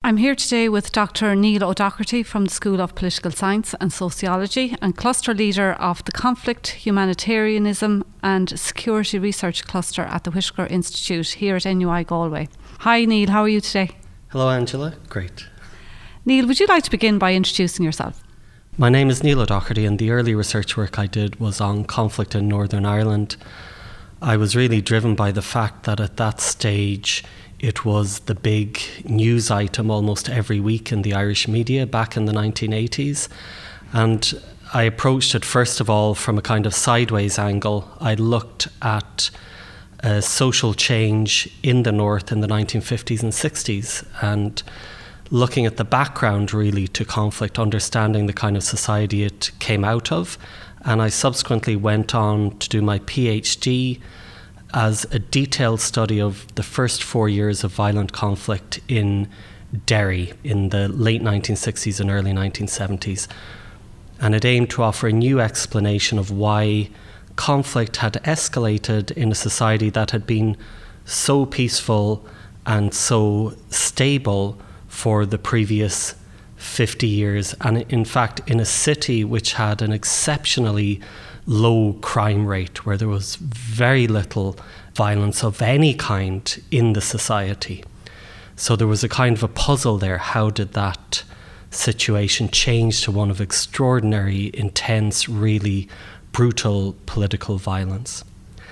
I'm here today with Dr. Neil O'Doherty from the School of Political Science and Sociology and Cluster Leader of the Conflict, Humanitarianism and Security Research Cluster at the Whitaker Institute here at NUI Galway. Hi Neil, how are you today? Hello Angela, great. Neil, would you like to begin by introducing yourself? My name is Neil O'Doherty and the early research work I did was on conflict in Northern Ireland. I was really driven by the fact that at that stage it was the big news item almost every week in the Irish media back in the 1980s. And I approached it first of all from a kind of sideways angle. I looked at social change in the North in the 1950s and 60s and looking at the background really to conflict, understanding the kind of society it came out of. And I subsequently went on to do my PhD as a detailed study of the first 4 years of violent conflict in Derry in the late 1960s and early 1970s. And it aimed to offer a new explanation of why conflict had escalated in a society that had been so peaceful and so stable for the previous 50 years. And in fact, in a city which had an exceptionally low crime rate, where there was very little violence of any kind in the society. So there was a kind of a puzzle there. How did that situation change to one of extraordinary, intense, really brutal political violence?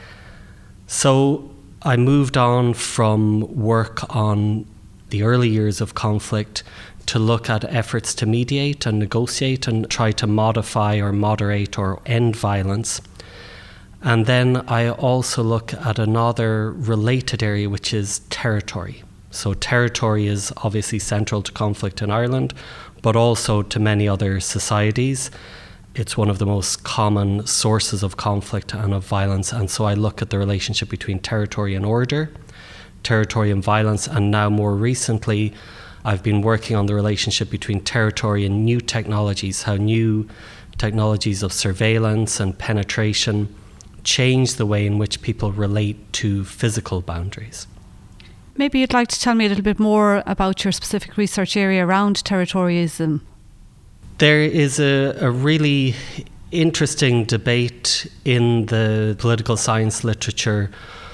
So I moved on from work on the early years of conflict to look at efforts to mediate and negotiate and try to modify or moderate or end violence. And then I also look at another related area, which is territory. So territory is obviously central to conflict in Ireland, but also to many other societies. It's one of the most common sources of conflict and of violence. And so I look at the relationship between territory and order, territory and violence, and now more recently, I've been working on the relationship between territory and new technologies, how new technologies of surveillance and penetration change the way in which people relate to physical boundaries. Maybe you'd like to tell me a little bit more about your specific research area around territorialism. There is a really interesting debate in the political science literature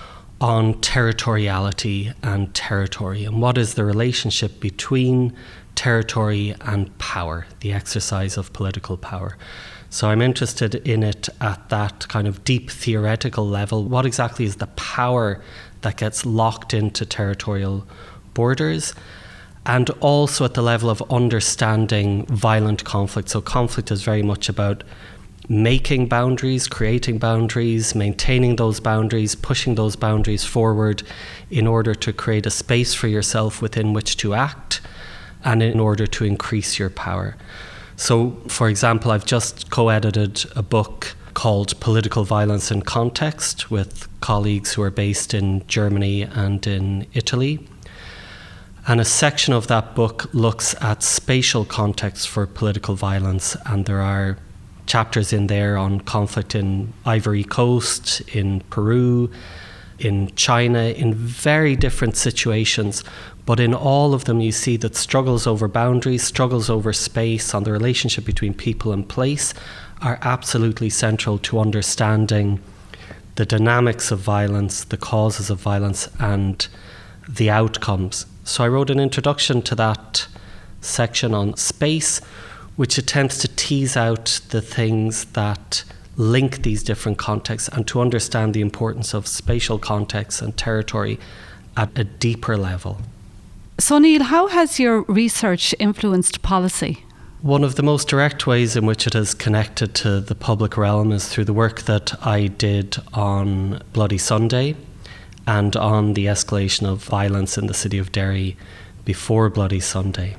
on territoriality and territory, and what is the relationship between territory and power, the exercise of political power. So I'm interested in it at that kind of deep theoretical level. What exactly is the power that gets locked into territorial borders? And also at the level of understanding violent conflict. So conflict is very much about making boundaries, creating boundaries, maintaining those boundaries, pushing those boundaries forward in order to create a space for yourself within which to act and in order to increase your power. So, for example, I've just co-edited a book called Political Violence in Context with colleagues who are based in Germany and in Italy. And a section of that book looks at spatial contexts for political violence, and there are chapters in there on conflict in Ivory Coast, in Peru, in China, in very different situations. But in all of them, you see that struggles over boundaries, struggles over space, on the relationship between people and place are absolutely central to understanding the dynamics of violence, the causes of violence, and the outcomes. So I wrote an introduction to that section on space, which attempts to tease out the things that link these different contexts and to understand the importance of spatial context and territory at a deeper level. So Neil, how has your research influenced policy? One of the most direct ways in which it has connected to the public realm is through the work that I did on Bloody Sunday and on the escalation of violence in the city of Derry before Bloody Sunday.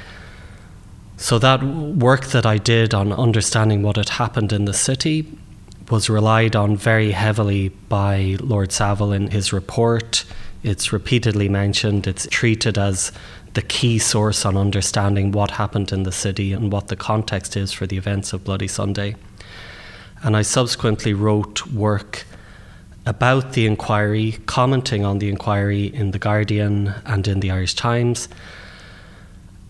So that work that I did on understanding what had happened in the city was relied on very heavily by Lord Saville in his report. It's repeatedly mentioned. It's treated as the key source on understanding what happened in the city and what the context is for the events of Bloody Sunday. And I subsequently wrote work about the inquiry, commenting on the inquiry in The Guardian and in the Irish Times.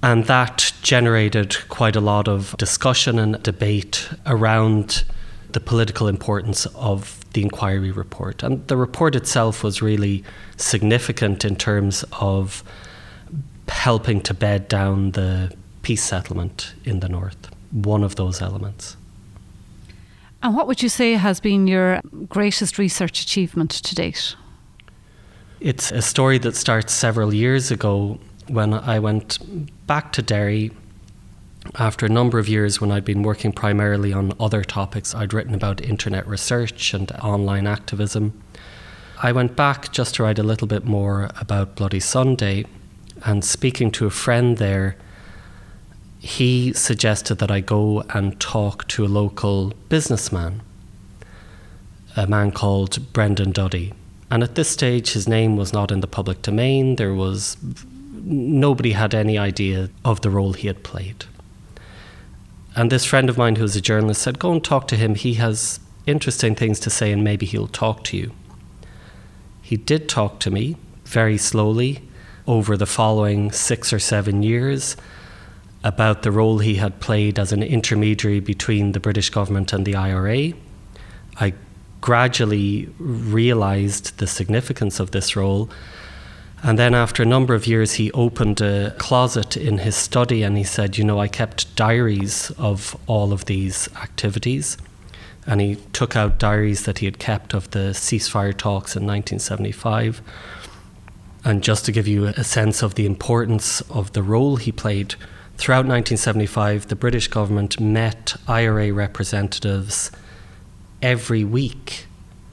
And that generated quite a lot of discussion and debate around the political importance of the inquiry report. And the report itself was really significant in terms of helping to bed down the peace settlement in the north, one of those elements. And what would you say has been your greatest research achievement to date? It's a story that starts several years ago when I went back to Derry after a number of years when I'd been working primarily on other topics. I'd written about internet research and online activism. I went back just to write a little bit more about Bloody Sunday, and speaking to a friend there, he suggested that I go and talk to a local businessman, a man called Brendan Duddy. And at this stage, his name was not in the public domain. Nobody had any idea of the role he had played. And this friend of mine who was a journalist said, go and talk to him. He has interesting things to say and maybe he'll talk to you. He did talk to me very slowly over the following 6 or 7 years about the role he had played as an intermediary between the British government and the IRA. I gradually realised the significance of this role. And then after a number of years, he opened a closet in his study and he said, I kept diaries of all of these activities. And he took out diaries that he had kept of the ceasefire talks in 1975. And just to give you a sense of the importance of the role he played, throughout 1975, the British government met IRA representatives every week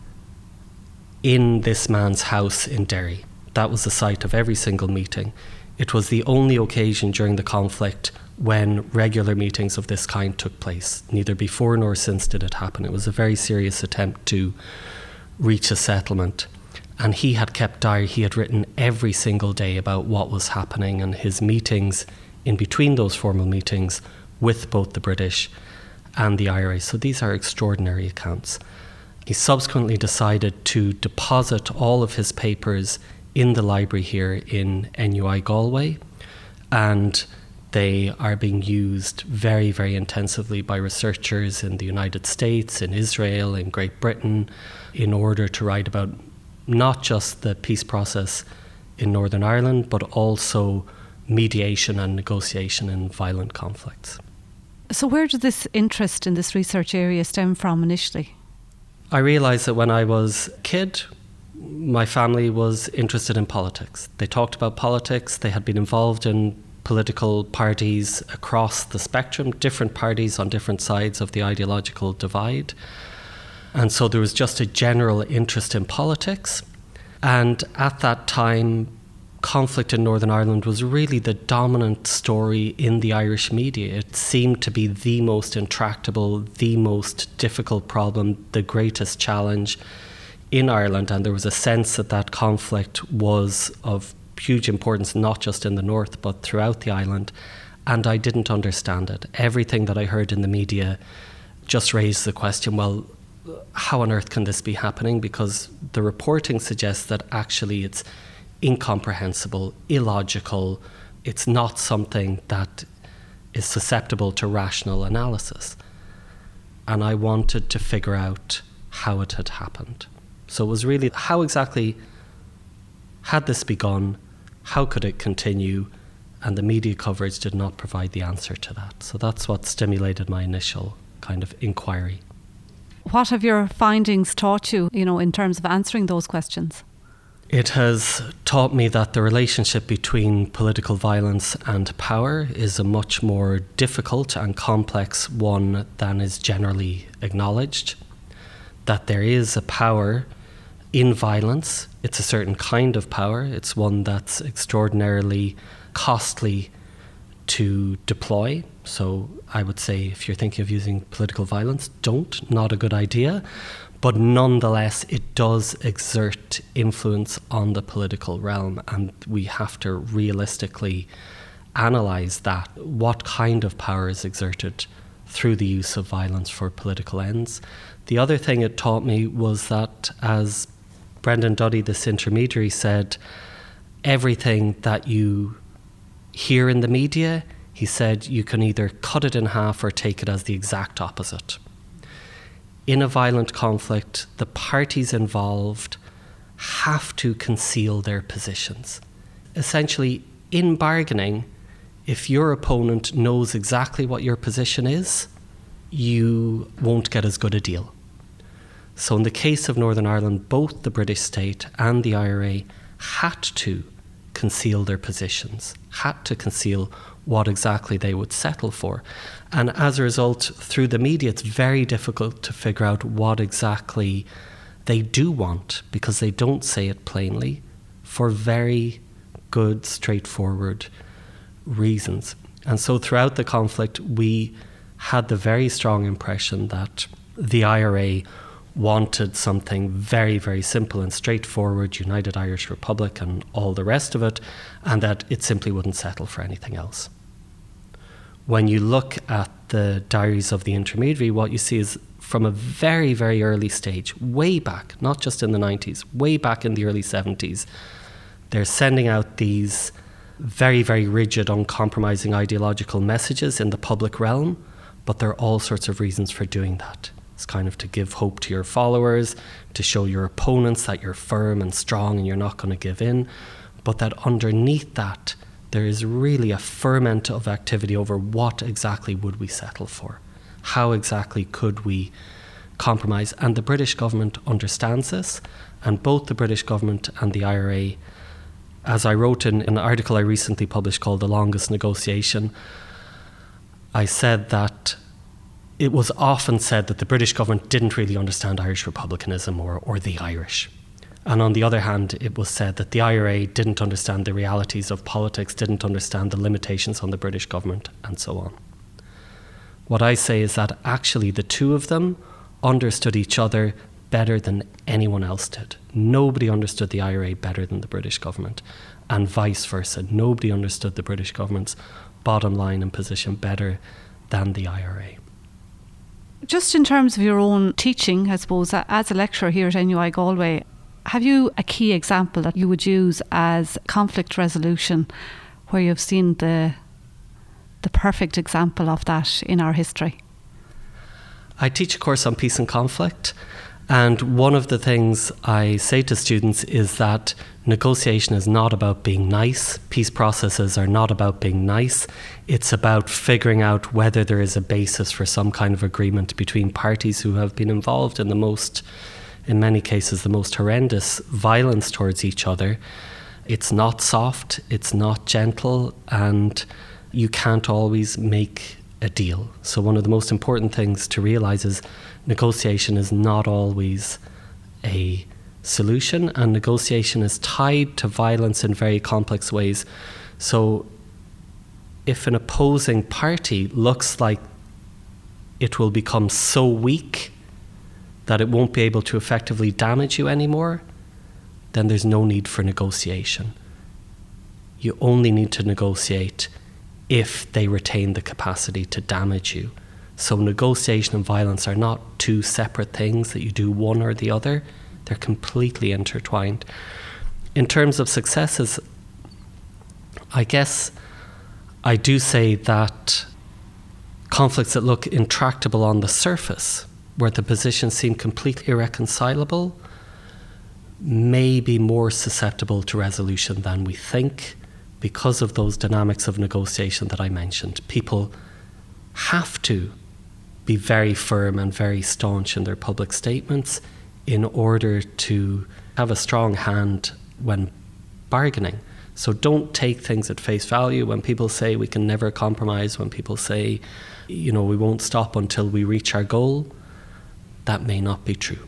in this man's house in Derry. That was the site of every single meeting. It was the only occasion during the conflict when regular meetings of this kind took place. Neither before nor since did it happen. It was a very serious attempt to reach a settlement. And he had kept diary. He had written every single day about what was happening and his meetings in between those formal meetings with both the British and the IRA. So these are extraordinary accounts. He subsequently decided to deposit all of his papers in the library here in NUI Galway, and they are being used very, very intensively by researchers in the United States, in Israel, in Great Britain, in order to write about not just the peace process in Northern Ireland, but also mediation and negotiation in violent conflicts. So where did this interest in this research area stem from initially? I realised that when I was a kid, my family was interested in politics. They talked about politics. They had been involved in political parties across the spectrum, different parties on different sides of the ideological divide. And so there was just a general interest in politics. And at that time, conflict in Northern Ireland was really the dominant story in the Irish media. It seemed to be the most intractable, the most difficult problem, the greatest challenge in Ireland. And there was a sense that that conflict was of huge importance, not just in the north, but throughout the island. And I didn't understand it. Everything that I heard in the media just raised the question, well, how on earth can this be happening? Because the reporting suggests that actually it's incomprehensible, illogical. It's not something that is susceptible to rational analysis. And I wanted to figure out how it had happened. So it was really, how exactly had this begun? How could it continue? And the media coverage did not provide the answer to that. So that's what stimulated my initial kind of inquiry. What have your findings taught you, in terms of answering those questions? It has taught me that the relationship between political violence and power is a much more difficult and complex one than is generally acknowledged. That there is a power in violence. It's a certain kind of power. It's one that's extraordinarily costly to deploy. So I would say if you're thinking of using political violence, not a good idea. But nonetheless, it does exert influence on the political realm, and we have to realistically analyse that. What kind of power is exerted through the use of violence for political ends? The other thing it taught me was that, as Brendan Duddy, this intermediary, said, everything that you Here in the media, he said you can either cut it in half or take it as the exact opposite. In a violent conflict, the parties involved have to conceal their positions. Essentially, in bargaining, if your opponent knows exactly what your position is, you won't get as good a deal. So in the case of Northern Ireland, both the British state and the IRA had to conceal their positions, had to conceal what exactly they would settle for. And as a result, through the media, it's very difficult to figure out what exactly they do want, because they don't say it plainly for very good, straightforward reasons. And so throughout the conflict, we had the very strong impression that the IRA wanted something very, very simple and straightforward, United Irish Republic and all the rest of it, and that it simply wouldn't settle for anything else. When you look at the diaries of the intermediary, what you see is from a very, very early stage, way back, not just in the 90s, way back in the early 70s, they're sending out these very, very rigid, uncompromising ideological messages in the public realm, but there are all sorts of reasons for doing that. It's kind of to give hope to your followers, to show your opponents that you're firm and strong and you're not going to give in, but that underneath that, there is really a ferment of activity over what exactly would we settle for? How exactly could we compromise? And the British government understands this, and both the British government and the IRA, as I wrote in an article I recently published called The Longest Negotiation, I said that it was often said that the British government didn't really understand Irish republicanism or the Irish. And on the other hand, it was said that the IRA didn't understand the realities of politics, didn't understand the limitations on the British government, and so on. What I say is that actually the two of them understood each other better than anyone else did. Nobody understood the IRA better than the British government, and vice versa. Nobody understood the British government's bottom line and position better than the IRA. Just in terms of your own teaching, I suppose, as a lecturer here at NUI Galway, have you a key example that you would use as conflict resolution where you've seen the perfect example of that in our history? I teach a course on peace and conflict, and one of the things I say to students is that negotiation is not about being nice. Peace processes are not about being nice. It's about figuring out whether there is a basis for some kind of agreement between parties who have been involved in many cases, the most horrendous violence towards each other. It's not soft, it's not gentle, and you can't always make a deal. So one of the most important things to realise is negotiation is not always a solution, and negotiation is tied to violence in very complex ways. So if an opposing party looks like it will become so weak that it won't be able to effectively damage you anymore, then there's no need for negotiation. You only need to negotiate if they retain the capacity to damage you. So negotiation and violence are not two separate things that you do one or the other. They're completely intertwined. In terms of successes, I guess I do say that conflicts that look intractable on the surface, where the positions seem completely irreconcilable, may be more susceptible to resolution than we think because of those dynamics of negotiation that I mentioned. People have to be very firm and very staunch in their public statements in order to have a strong hand when bargaining. So don't take things at face value. When people say we can never compromise, when people say, we won't stop until we reach our goal, that may not be true.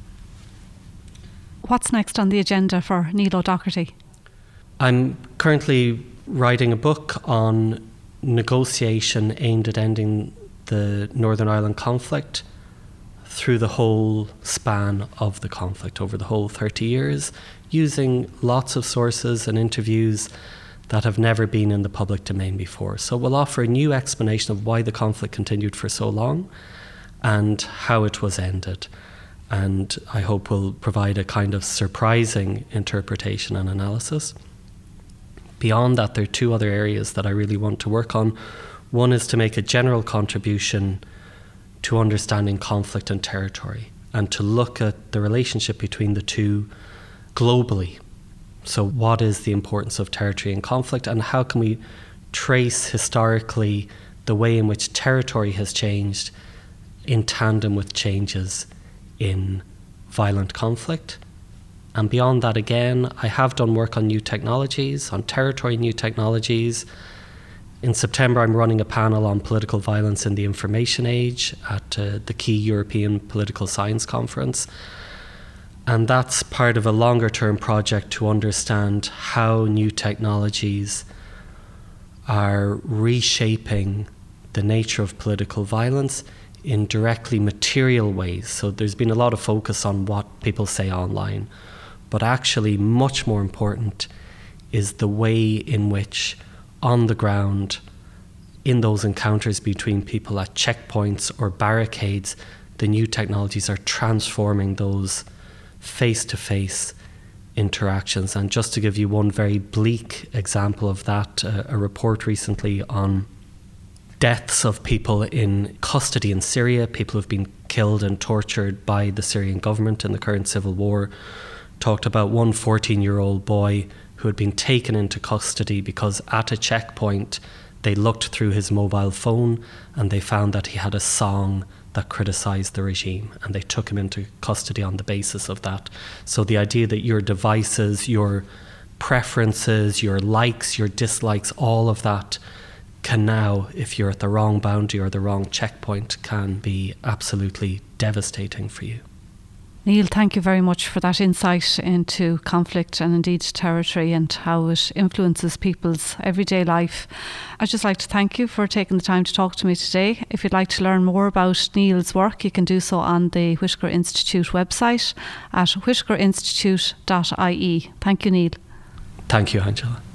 What's next on the agenda for Neil O'Doherty? I'm currently writing a book on negotiation aimed at ending the Northern Ireland conflict through the whole span of the conflict, over the whole 30 years, using lots of sources and interviews that have never been in the public domain before. So we'll offer a new explanation of why the conflict continued for so long and how it was ended. And I hope will provide a kind of surprising interpretation and analysis. Beyond that, there are two other areas that I really want to work on. One is to make a general contribution to understanding conflict and territory, and to look at the relationship between the two globally. So what is the importance of territory and conflict, and how can we trace historically the way in which territory has changed in tandem with changes in violent conflict? And beyond that, again, I have done work on new technologies, on territory new technologies. In September, I'm running a panel on political violence in the information age at the key European Political Science Conference. And that's part of a longer term project to understand how new technologies are reshaping the nature of political violence in directly material ways. So there's been a lot of focus on what people say online, but actually much more important is the way in which on the ground, in those encounters between people at checkpoints or barricades, the new technologies are transforming those face-to-face interactions. And just to give you one very bleak example of that, a report recently on deaths of people in custody in Syria, people who've been killed and tortured by the Syrian government in the current civil war, talked about one 14-year-old boy who had been taken into custody because at a checkpoint they looked through his mobile phone and they found that he had a song that criticised the regime, and they took him into custody on the basis of that. So the idea that your devices, your preferences, your likes, your dislikes, all of that can now, if you're at the wrong boundary or the wrong checkpoint, can be absolutely devastating for you. Neil, thank you very much for that insight into conflict and indeed territory and how it influences people's everyday life. I'd just like to thank you for taking the time to talk to me today. If you'd like to learn more about Neil's work, you can do so on the Whitaker Institute website at whitakerinstitute.ie. Thank you, Neil. Thank you, Angela.